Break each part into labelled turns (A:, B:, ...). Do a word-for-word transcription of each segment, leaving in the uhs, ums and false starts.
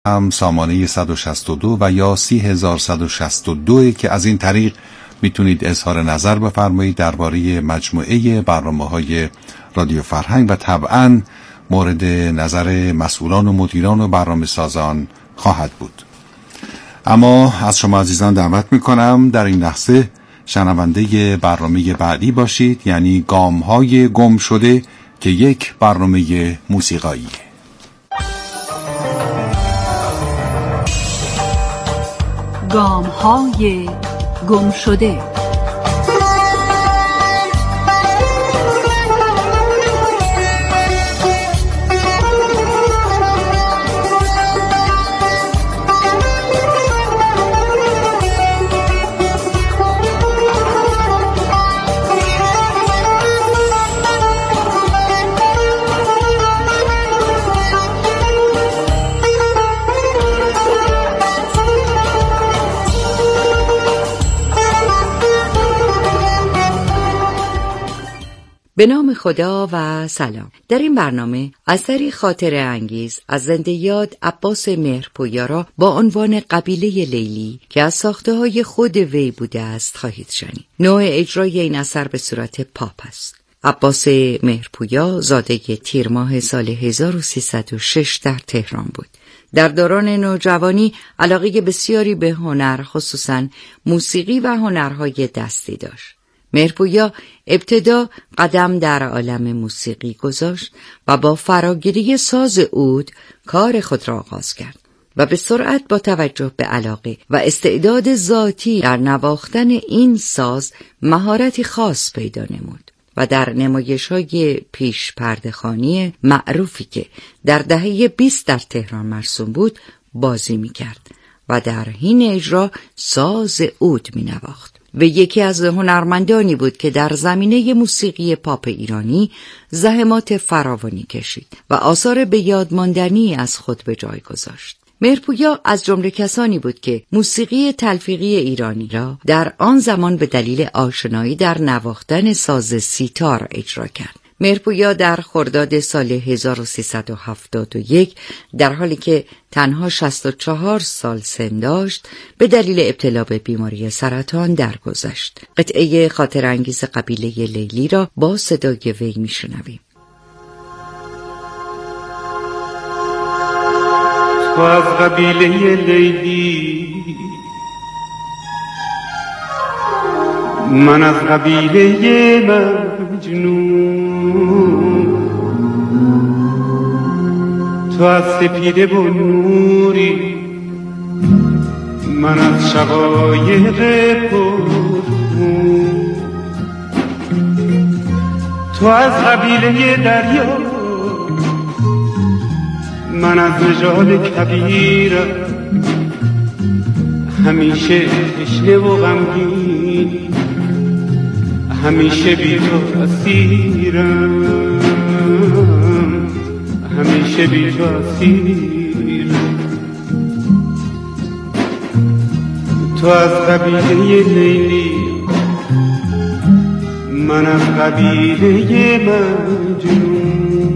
A: هم سامانه صد و شصت و دو و یا سی هزار و صد و شصت و دو که از این طریق میتونید اظهار نظر بفرمایید درباره مجموعه برنامه‌های رادیو فرهنگ و طبعاً مورد نظر مسئولان و مدیران و برنامه‌سازان خواهد بود. اما از شما عزیزان دعوت میکنم در این لحظه شنونده برنامه بعدی باشید، یعنی گام‌های گم شده که یک برنامه موسیقاییه.
B: گام‌های گم شده.
C: به نام خدا و سلام. در این برنامه اثری خاطره انگیز از زنده یاد عباس مهرپویا را با عنوان قبیله لیلی که از ساخته های خود وی بوده است خواهید شنید. نوع اجرای این اثر به صورت پاپ است. عباس مهرپویا زاده تیر ماه سال هزار و سیصد و شش در تهران بود. در دوران نوجوانی علاقه بسیاری به هنر، خصوصاً موسیقی و هنرهای دستی داشت. مهرپویا ابتدا قدم در عالم موسیقی گذاشت و با فراگیری ساز عود کار خود را آغاز کرد و به سرعت با توجه به علاقه و استعداد ذاتی در نواختن این ساز مهارتی خاص پیدا نمود و در نمایش‌های پیش پرده‌خوانی معروفی که در دهه بیست در تهران مرسوم بود بازی می‌کرد و در حین اجرا ساز عود می‌نواخت. و یکی از هنرمندانی بود که در زمینه موسیقی پاپ ایرانی زحمات فراوانی کشید و آثار به یاد ماندنی از خود به جای گذاشت. مهرپویا از جمله کسانی بود که موسیقی تلفیقی ایرانی را در آن زمان به دلیل آشنایی در نواختن ساز سیتار اجرا کرد. مهرپویا در خرداد سال هزار و سیصد و هفتاد و یک در حالی که تنها شصت و چهار سال سن داشت به دلیل ابتلا به بیماری سرطان درگذشت. قطعه خاطر انگیز قبیله لیلی را با صدای وی میشنویم.
D: تو از قبیله لیلی، من از قبیله مجنون، تو از سپیده و نوری، من از شقایق پرخون، تو از قبیله دریا، من از نژاد کبیر، همیشه تشنه و غمگین، همیشه بی تو اسیرم، همیشه بی تو اسیرم. تو از قبیله لیلی، من از قبیله مجنون.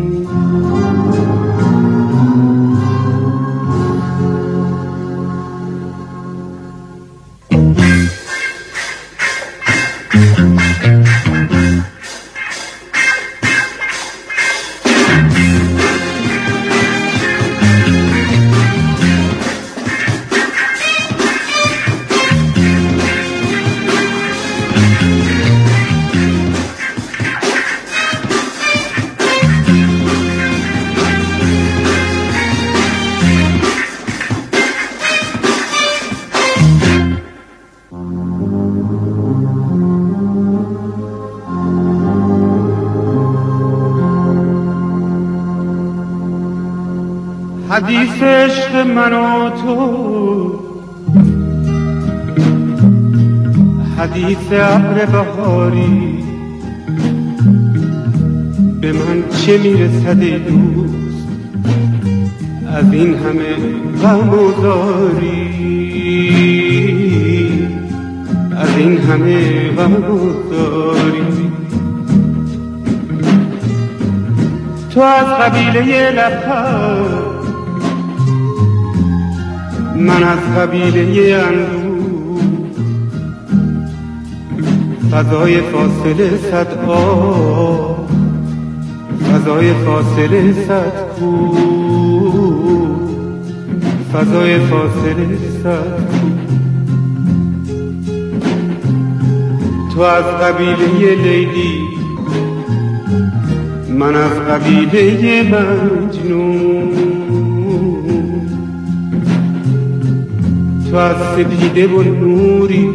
D: حدیث عشق من و تو، حدیث ابر بهاری، به من چه میرسد ای دوست از این همه غم و زاری، از این همه غم و زاری. تو از قبیله لبخند، من از قبیله اندوه، فضای فاصله صد آب، فضای فاصله صد کوه، فضای فاصله صد کوه. تو از قبیله لیلی، من از قبیله مجنون. تو از سپیده و نوری،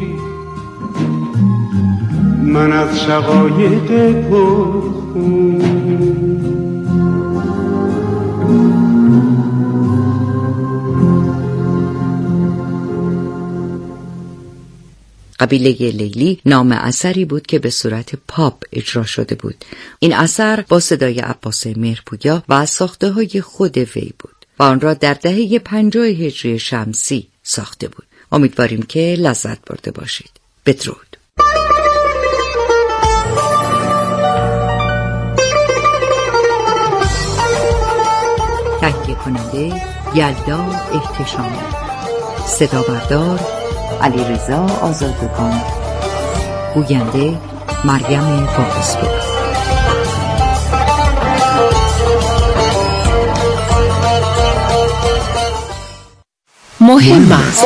D: من از شقایق پرخون.
C: قبیله لیلی نام اثری بود که به صورت پاپ اجرا شده بود. این اثر با صدای عباس مهرپویا و از ساخته های خود وی بود و آن را در دهه پنجاه هجری شمسی ساخته بود. امیدواریم که لذت برده باشید. بدرود. تهیه کننده یلدا احتشامی، صدا بردار علیرضا آزادگان، گوینده مریم فاقس‌پور.
E: مهم است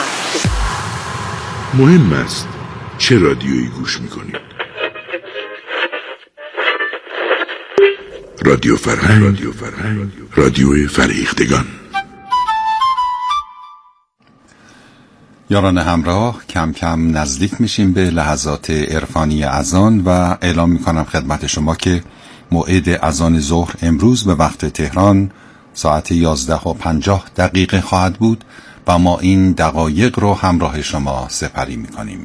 E: مهم است چه رادیویی گوش میکنید؟ رادیو فرهنگ، رادیو فرهنگ، رادیوی فرهیختگان.
A: یاران همراه، کم کم نزدیک میشیم به لحظات عرفانی اذان و اعلام میکنم خدمت شما که موعد اذان ظهر امروز به وقت تهران ساعت یازده و پنجاه دقیقه خواهد بود و ما این دقایق رو همراه شما سپری میکنیم.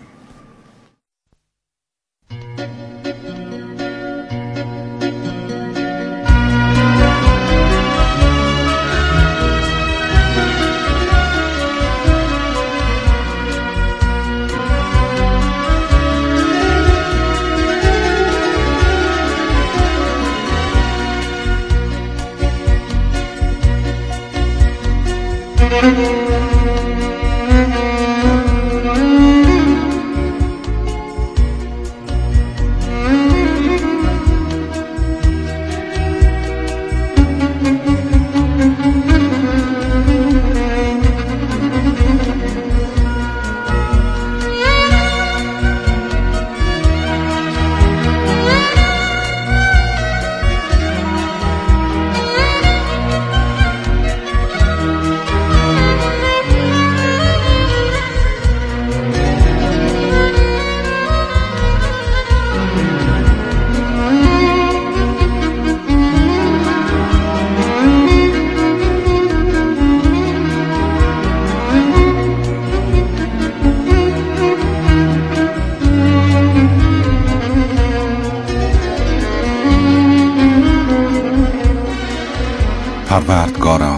A: پروردگارا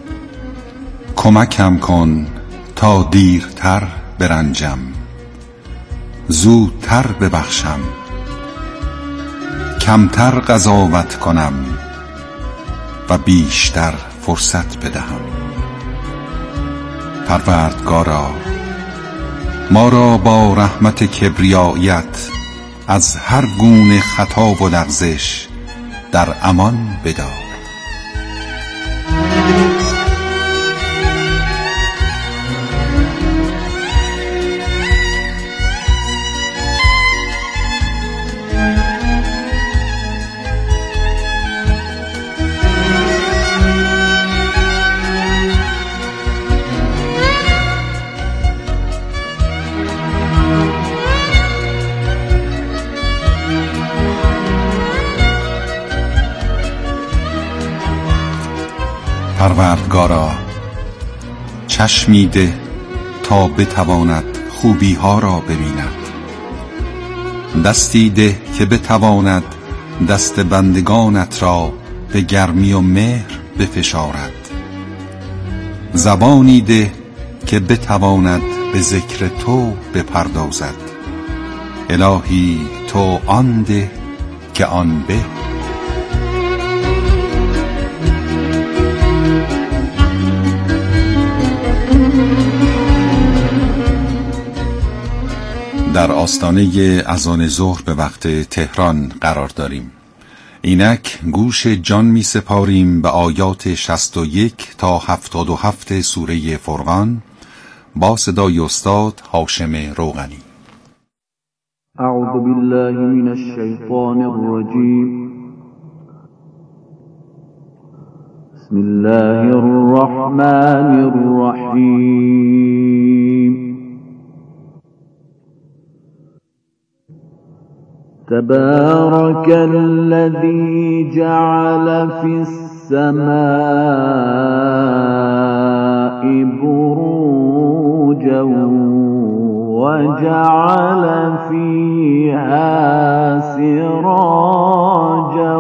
A: کمکم کن تا دیرتر برنجم، زودتر ببخشم، کمتر قضاوت کنم و بیشتر فرصت بدهم. پروردگارا ما را با رحمت کبریایت از هر گونه خطا و لغزش در امان بدار. پروردگارا چشمی ده تا بتواند خوبی ها را ببیند، دستی ده که بتواند دست بندگانت را به گرمی و مهر بفشارد، زبانی ده که بتواند به ذکر تو بپردازد. الهی تو آن ده که آن به. در آستانه اذان ظهر به وقت تهران قرار داریم. اینک گوش جان می سپاریم به آیات شصت و یک تا هفتاد و هفت سوره فرقان با صدای استاد هاشم روغنی.
F: اعوذ بالله من الشیطان الرجیم. بسم الله الرحمن الرحیم. تبارك الذي جعل في السماء بروجا وجعل فيها سراجا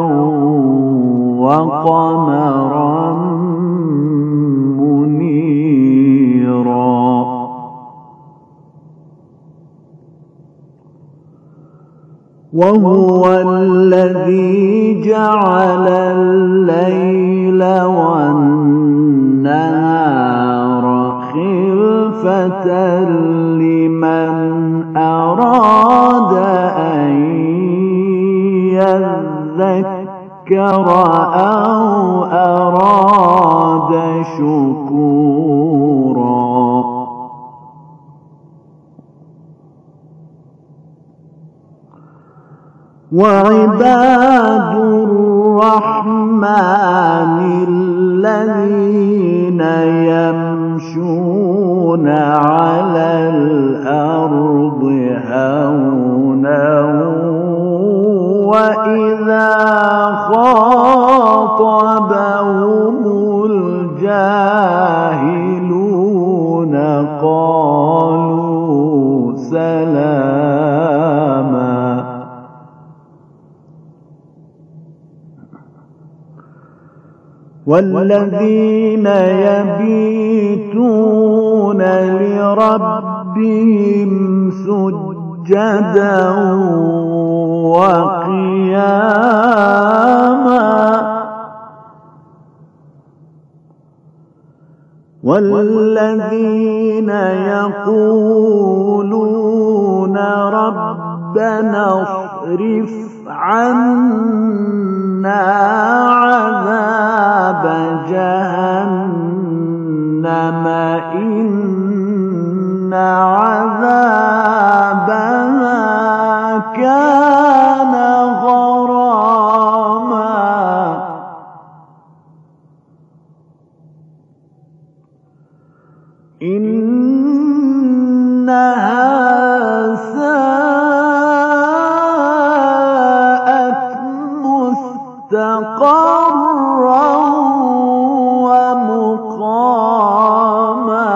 F: وقمرا منيرا وهو الذي جعل الليل والنهار خلفة لمن أراد أن يذكر أو أراد شكورا. وعباد الرحمن الذين يمشون على الأرض هونا وإذا خاطبهم الجاهلون قالوا سلاما. والذين يبيتون لربهم سجدا وقياما والذين يقولون ربنا اصرف عنا عذاب جهنم إن عذابها كان غراما إنها مستقرا ومقاما.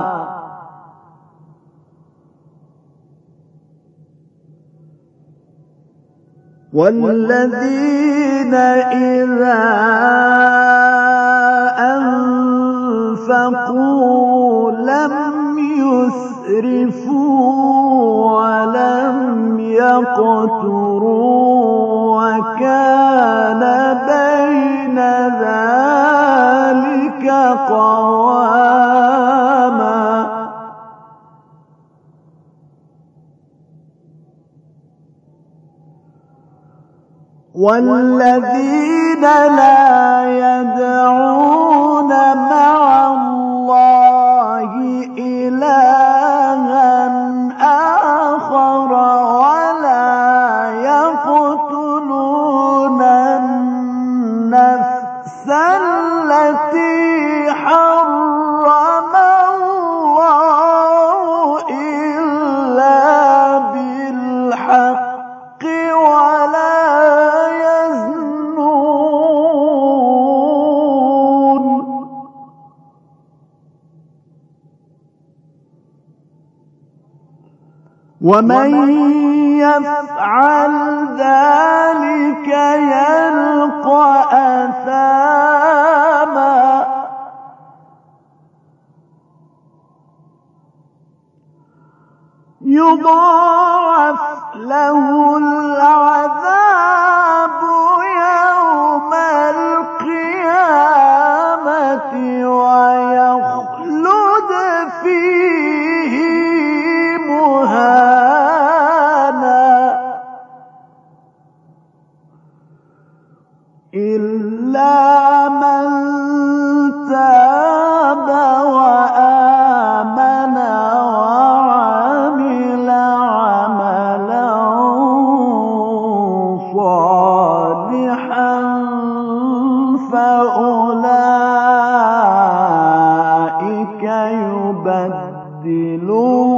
F: والذين إذا أنفقوا لم يسرفوا ولم يقتروا وكان بين ذلك قواما. والذين لا يدعون مع الله إلها آخر ولا يقتلون النفس التي حرم الله إلا بالحق ولا يزنون ومن يفعل ذلك يلقى أثاما. يضاعف له العذاب يوم القيامة ويخلد فيه مهانا. يبدل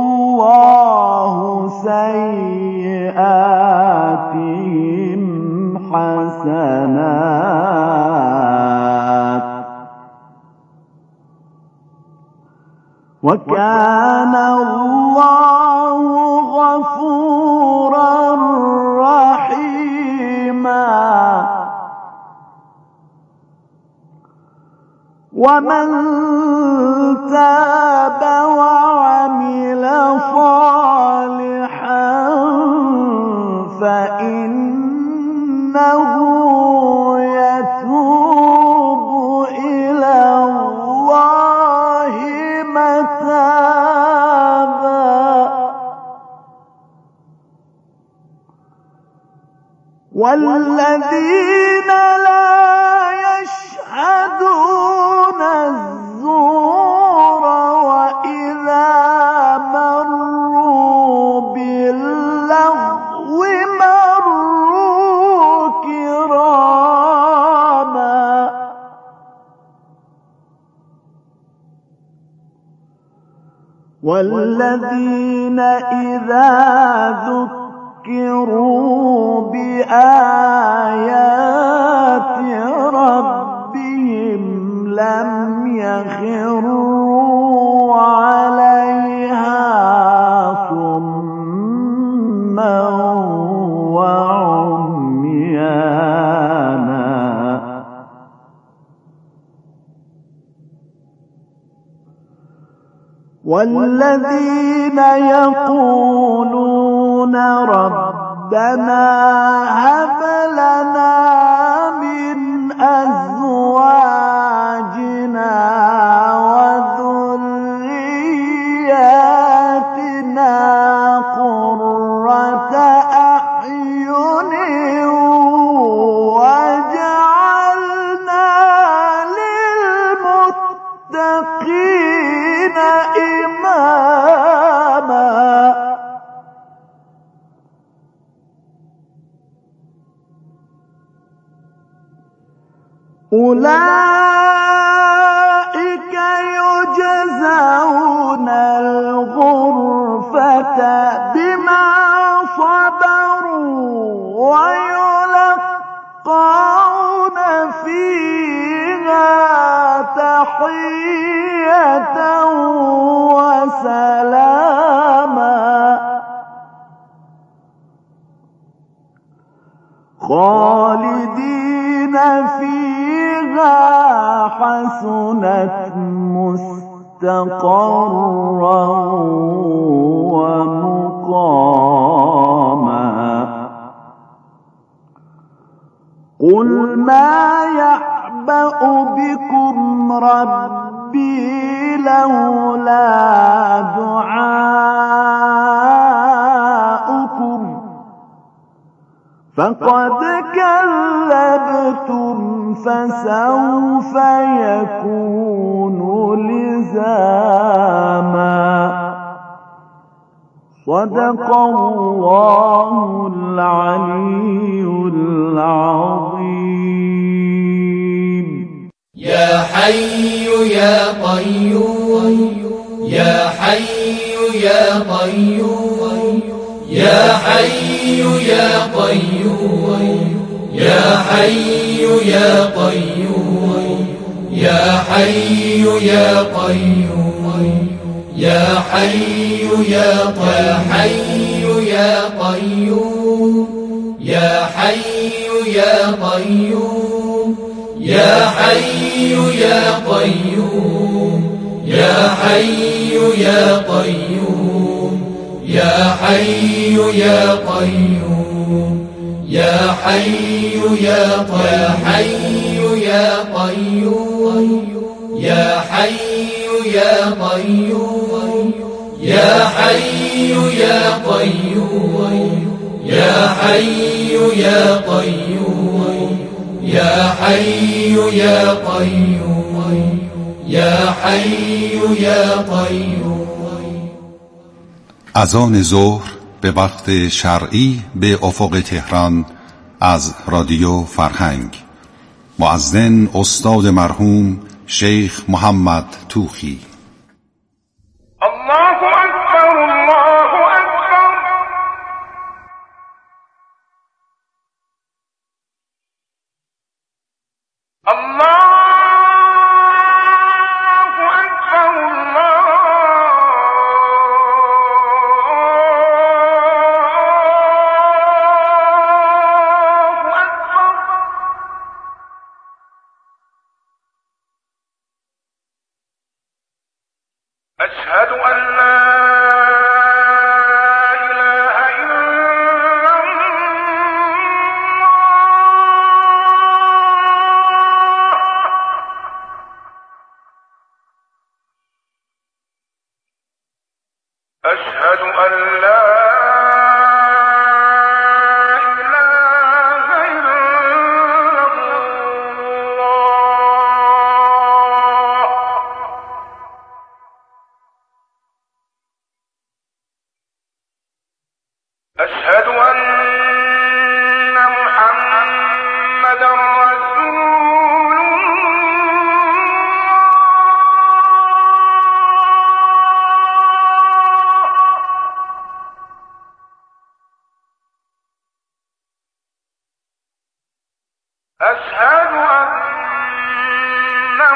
F: الله سيئاتهم حسنات وكان الله غفورا رحيما ومن تاب وعمل صالحا فإنه يتوب إلى الله متابا والذين لا يشهدون الزور وإذا مروا باللغو مروا كراما والذين إذا ذكروا بآيات ربهم لم يخروا عليها صما وعميانا والذين يقولون ربنا هب لنا من أزواجنا وذرياتنا قرة أعين واجعلنا للمتقين إماما أولئك يجزون الغرفة بما صبروا ويلقون فيها تحية وسلاما خالدين فيها حسنت مستقرا ومقاما قل ما يعبأ بكم ربي لولا دعاؤكم فقد كذبتم فسوف يكون لزاما صدق الله العلي العظيم.
G: يا حي يا قيوم يا حي يا قيوم يا حي يا قيوم يا حي يا قيوم يا حي يا قيوم يا حي يا قيوم يا حي يا قيوم يا حي يا قيوم يا حي يا قيوم يا حي يا قيوم يا حي يا قيوم يا حي يا قيوم يا حي يا قيوم يا حي يا قيوم يا حي يا قيوم يا حي يا قيوم.
A: اذان ظهر به وقت شرعی به افق تهران از رادیو فرهنگ. مؤذن استاد مرحوم شیخ محمد توخی.
H: أشهد أن لا إله إلا الله أشهد أن لا أشهد أن محمدًا رسول الله أشهد أن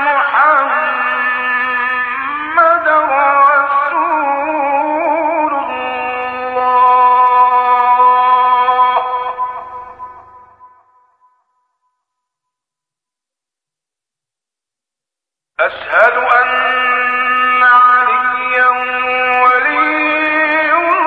H: محمدًا رسول الله أشهد أن عليا ولي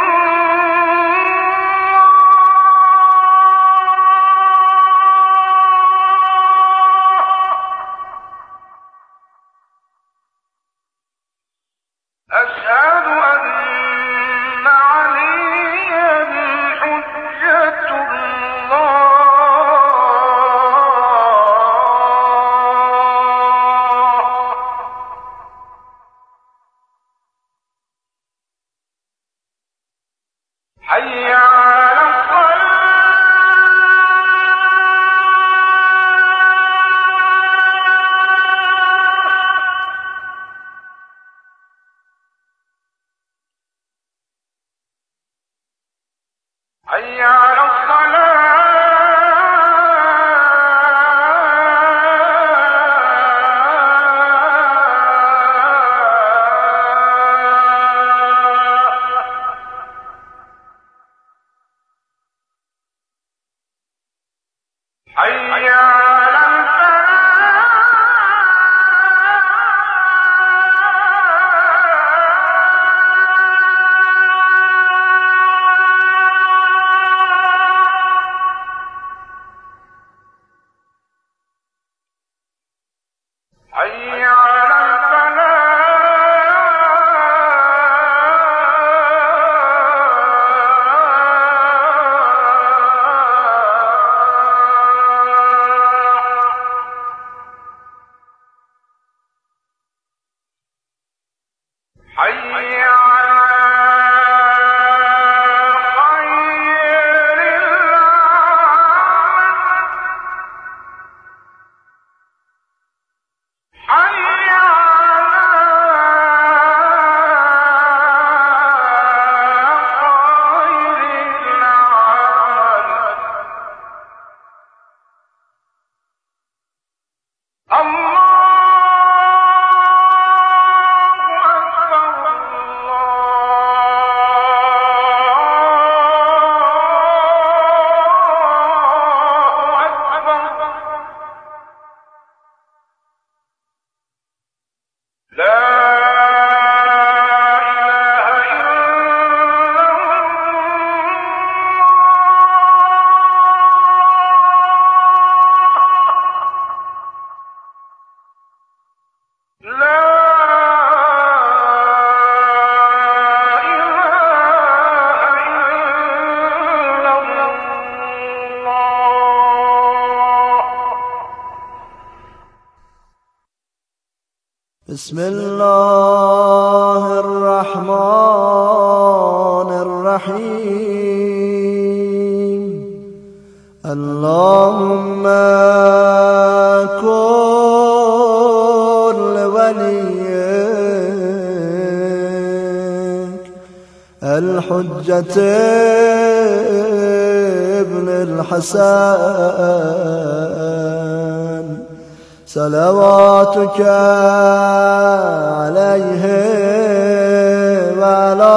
H: أشهد أن عليا حجة الله حي على حي على حي على حي على حي على خير العمل حي على خير العمل الله لا إله إلا الله لا إله إلا الله
I: بسم الله الرحمن الرحيم اللهم كن لوليك الحجة ابن الحسن صلواتك عليه وعلى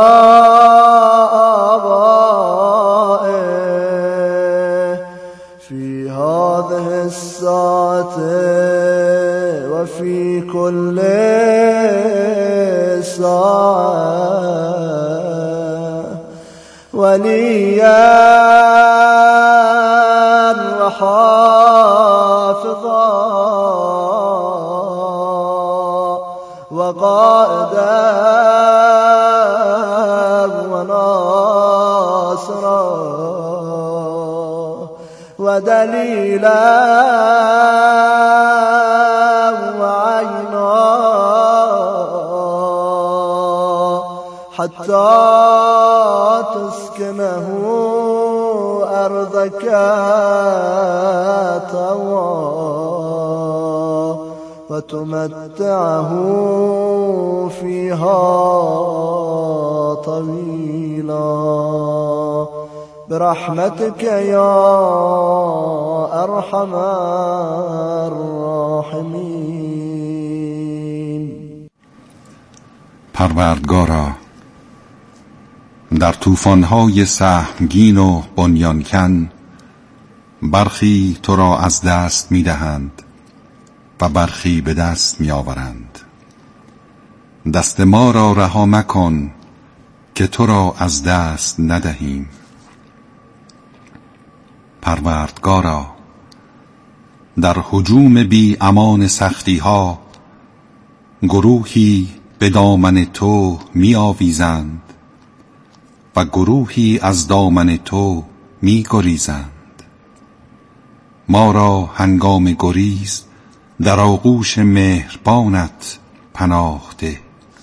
I: آبائه في هذه الساعة وفي كل ساعة وليا وحافظا وقائدا وناصرا ودليلا وعينا حتى تسكنه أرضك طوى وتمتعه فيها طويلا برحمتك يا أرحم الراحمين.
A: پروردگارا، در طوفان‌های سهمگین و بنیانکن برخی تو را از دست می‌دهند و برخی به دست می‌آورند. دست ما را رها مکن که تو را از دست ندهیم. پروردگارا، در هجوم بی امان سختی ها گروهی به دامن تو می آویزند و گروهی از دامن تو می گریزند. ما را هنگام گریز در آغوش مهربانت پناه ده.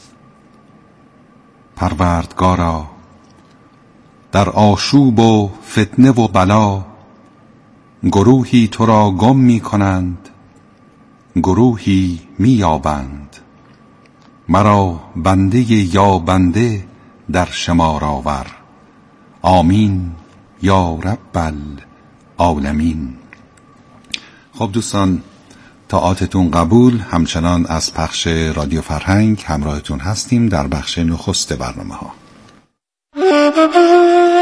A: پروردگارا، در آشوب و فتنه و بلا گروهی تو را گم می کنند، گروهی می یابند. مرا بنده یا بنده در شمار آور. آمین یا رب العالمین. خب دوستان، طاعاتتون قبول. همچنان از پخش رادیو فرهنگ همراهتون هستیم در بخش نخست برنامه ها.